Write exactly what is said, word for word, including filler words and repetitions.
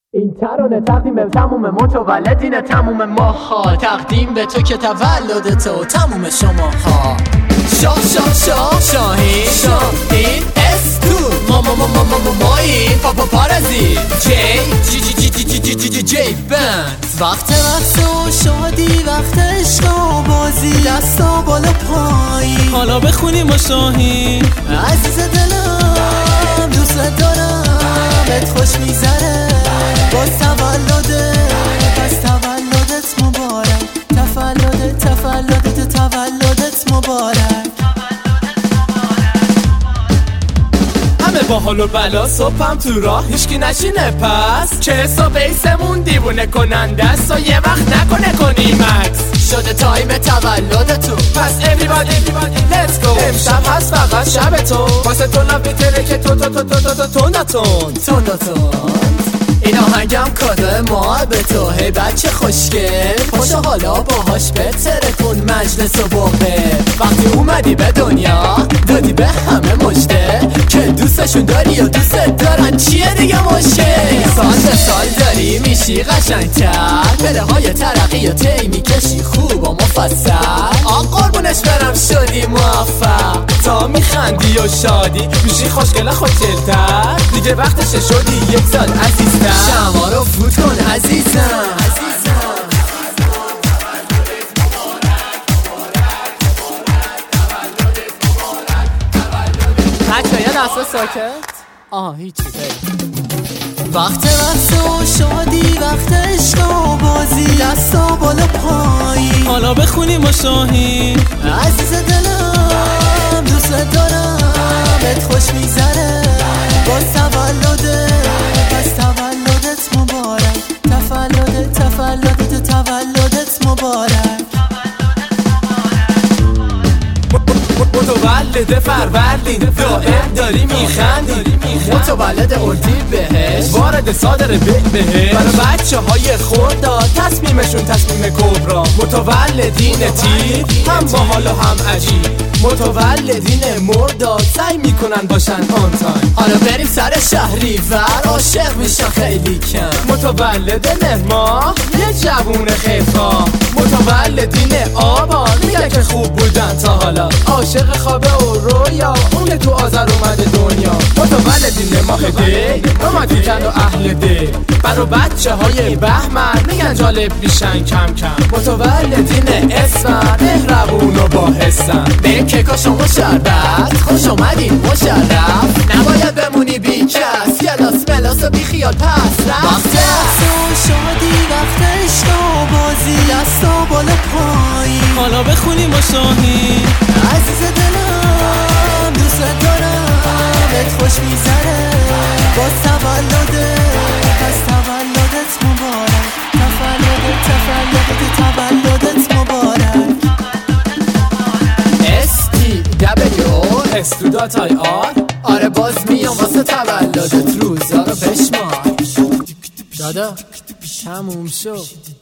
این ترانه تقدیم به تموم متولدین تموم ماها، تقدیم به تو که تولد تو تموم شماها. شاه شاه شاه شاهین شاهین اس تو ما ما ما ما ما ما مایی پاپا پارازی جی جی جی جی جی جی جی جی جی بند. وقت وقت و شادی، وقت عشق و بازی، دستا بالا پایی حالا بخونیم و شاهین. عزیز دلم دوست دارم، بهت خوش میگذره باز تولده، پس تولدت مبارک، تولدت تولدت تولدت مبارک. همه با حال و بلا صبحم تو راه هیچکی نشینه، پس چه حساب ایسمون دیوونه کننده است و یه وقت نکنه کنیم عکس. شده تایم تولد تو، پس everybody let's go. امشب هست فقط شب تو، واسه تو لب میتره که تو تو تو تو تو تو تو نتون تون تون. این آهنگم کادو ما به تو، هی بچه خوشگل پاشو حالا باهاش بتره کن مجلس و باقه. وقتی اومدی به دنیا دادی به همه مژده که دوستشون داری و دوست دارن، چیه دیگه مشکل؟ سال به سال داری میشی قشنگتر، بره های ترقی و تی میکشی خوب و مفصل. آق قربونش برم شدی موفق، تا میخندی و شادی میشی خوشگل خوشگلتر، دیگه وقتشه شدی یک سال عزیزتر. شما رو فوت کن عزیزم. بچه یه دسته ساکت. آه هیچی بریم. وقت وقت و شادی، وقت عشق و بازی، دستا بالا پایی حالا بخونیم و شاهین. عزیز دلم دوست دارم، بهت خوش میگذره باز تولده، پس تولدت مبارک، تولدت تولدت تولدت مبارک. متولد فروردین دائم داری میخندی، متولد اردیبهشت وارد صادر بهشت، برای بچه های خورداد تصمیمشون تصمیم کبرا. متولدین تیر هم باحال و هم عجیب، متولدین مرداد سعی میکنن باشن آن تایم. حالا بریم سر شهری ور، عاشق میشن خیلی کم. متولد مهما یه جوون خیفا، متولدین آبان میگن که خوب بودن تا حالا، عاشق خوابه و رویا اون تو آذر اومده دنیا. متولدین ماه دی رومانتیکن و اهل دی، برا بچه های بهمن میگن جالب میشن کم کم. متولدین اسفند مهربون و باحسن، به کیکا شما شربت خوش اومدین مشرف، نباید بمونی بی کس، گلاس ملاس و بی خیال پس رفت. وقت و شادی، وقت عشق و بازی، دستا بالا پایی حالا بخونیم و شاهین. عزیز دلم دوست دارم، بهت خوش میگذره باز تولده، پس تولدت مبارک، تولدت تولدت تولدت مبارک. اس تی دبلیو اس تو داتای آر، آره باز میام واسه تولدت، روزا رو بشمار دادا تموم شد.